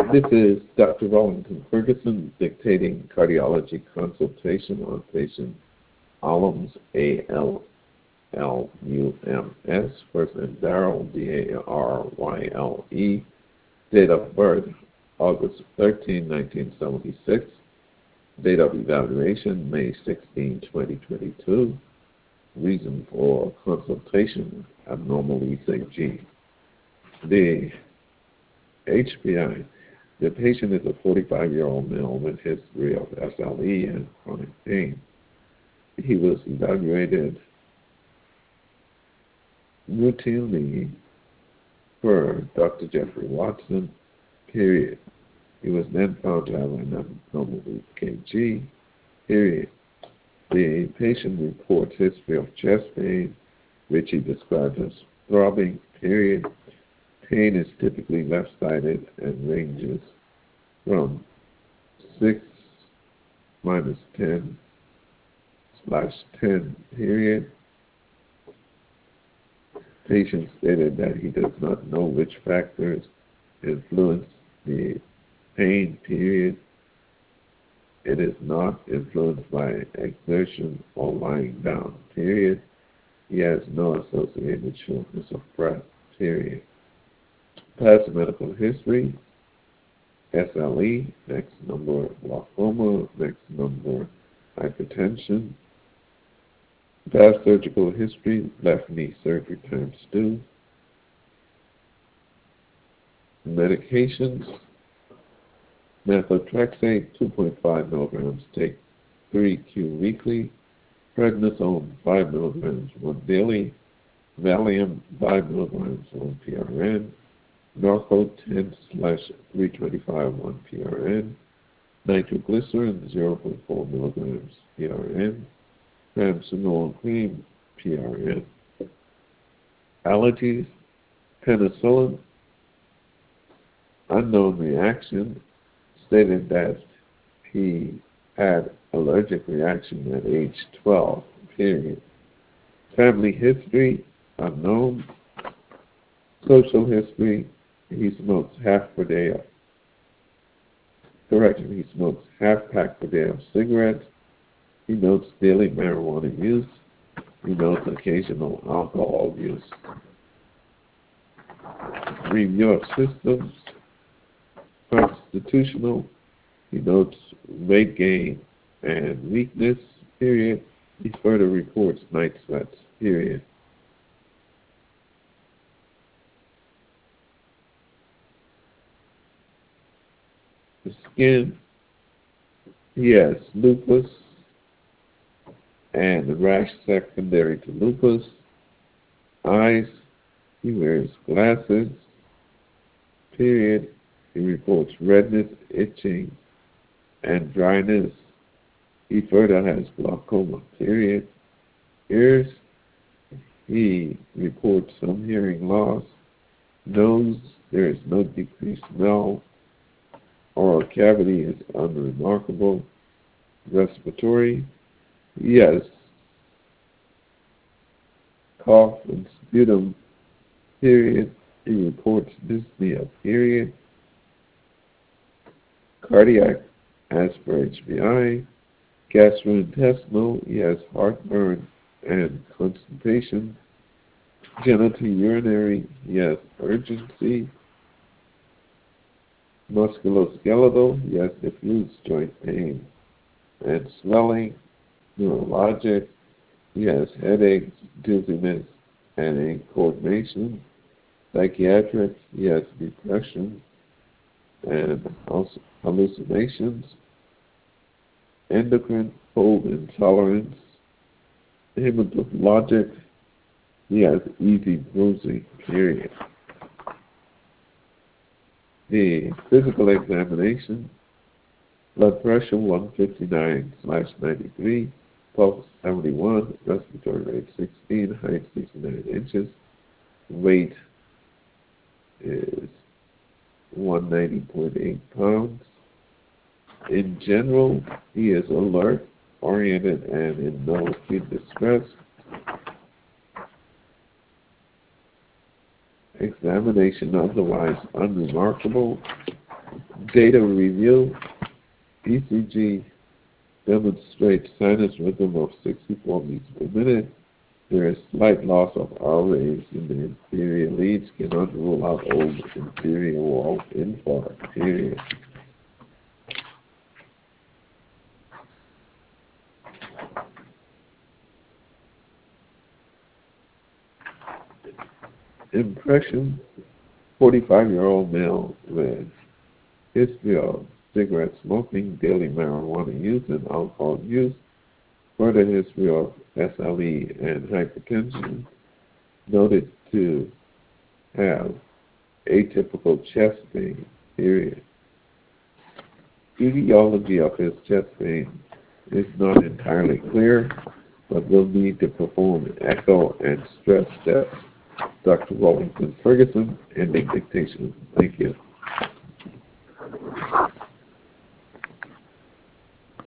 This is Dr. Wellington Ferguson dictating cardiology consultation on patient Allums, A-L-L-U-M-S, first name Darrell, D-A-R-Y-L-E, date of birth August 13, 1976, date of evaluation May 16, 2022, reason for consultation abnormal ECG. The HPI. The patient is a 45-year-old male with history of SLE and chronic pain. He was evaluated routinely per Dr. Jeffrey Watson, period. He was then found to have an abnormal EKG, period. The patient reports history of chest pain, which he described as throbbing, period. Pain is typically left-sided and ranges from 6-10/10, period. Patient stated that he does not know which factors influence the pain, period. It is not influenced by exertion or lying down, period. He has no associated shortness of breath, period. Past medical history, SLE, next number glaucoma, next number hypertension. Past surgical history, left knee surgery ×2. Medications, methotrexate 2.5 milligrams, take 3Q weekly. Prednisone 5 milligrams, 1 daily. Valium 5 milligrams, 1 PRN. Norco 10/325, 1 PRN. Nitroglycerin 0.4 milligrams PRN. Triamcinolone cream PRN. Allergies, penicillin, unknown reaction, stated that he had allergic reaction at age 12, period. Family history, unknown. Social history, he smokes half per day of, he smokes half pack per day of cigarettes. He notes daily marijuana use. He notes occasional alcohol use. Review of systems, constitutional. He notes weight gain and weakness, period. He further reports night sweats, period. The skin, he has lupus and a rash secondary to lupus. Eyes, he wears glasses, period. He reports redness, itching, and dryness. He further has glaucoma, period. Ears, he reports some hearing loss. Nose, there is no decreased smell. Oral cavity is unremarkable. Respiratory, he has cough and sputum, period. He reports dyspnea, period. Cardiac, as per HPI. Gastrointestinal, he has heartburn and constipation. Genitourinary, he has urgency. Musculoskeletal, he has diffuse joint pain and swelling. Neurologic, he has headaches, dizziness, and incoordination. Psychiatric, he has depression and also hallucinations. Endocrine, cold intolerance. Hematologic, he has easy bruising, period. The physical examination, blood pressure 159/93, pulse 71, respiratory rate 16, height 69 inches, weight is 190.8 pounds. In general, he is alert, oriented, and in no acute distress. Examination otherwise unremarkable. Data review. ECG demonstrates sinus rhythm of 64 beats per minute. There is slight loss of R waves in the inferior leads. Cannot rule out old inferior wall infarct. Period. Impression: 45-year-old male with history of cigarette smoking, daily marijuana use, and alcohol use. Further history of SLE and hypertension. Noted to have atypical chest pain. Period. Etiology of his chest pain is not entirely clear, but will need to perform echo and stress tests. Dr. Wellington Ferguson, ending dictation. Thank you.